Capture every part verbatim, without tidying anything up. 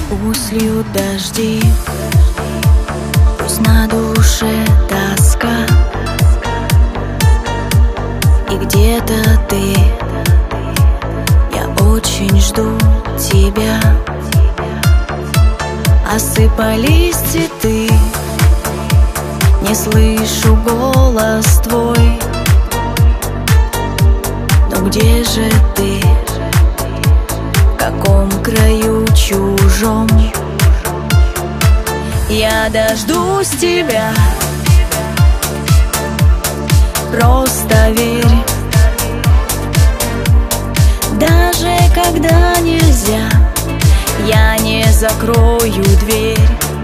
Пусть льют дожди, пусть на душе тоска, и где-то ты, я очень жду тебя. Осыпались цветы, не слышу голос твой. Но где же ты, в каком краю чужом? Я дождусь тебя, просто верь. Даже когда нельзя, я не закрою дверь.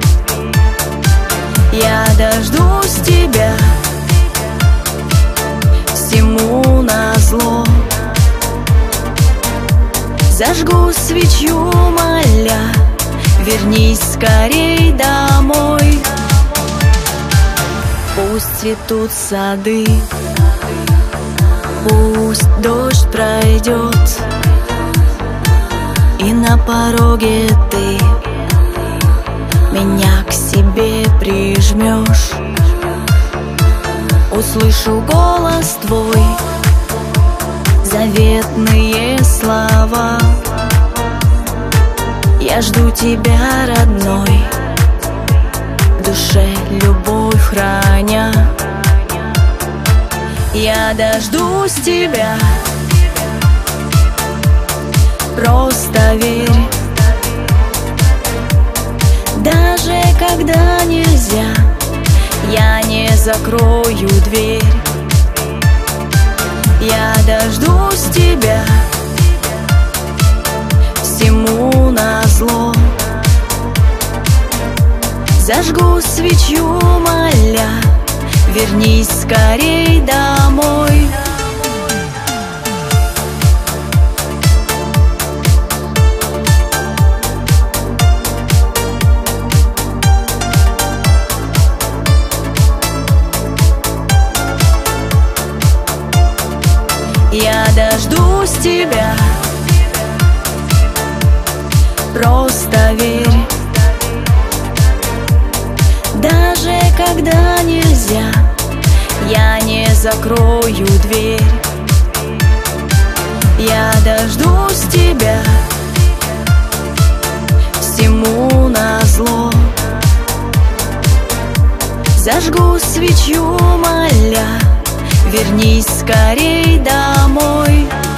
Я дождусь тебя, всему назло. Зажгу свечу, моля, вернись скорей домой. Пусть цветут сады, пусть дождь пройдет, и на пороге ты меня к себе прижмешь. Услышу голос твой, заветные слова. Я жду тебя, родной, в душе любовь храня. Я дождусь тебя, просто верь. Даже когда нельзя, я не закрою дверь. Я дождусь тебя, всему назло. Зажгу свечу, моля, вернись скорей домой. Я дождусь тебя, просто верь. Даже когда нельзя, я не закрою дверь. Я дождусь тебя, всему назло. Зажгу свечу, моля, вернись скорей домой.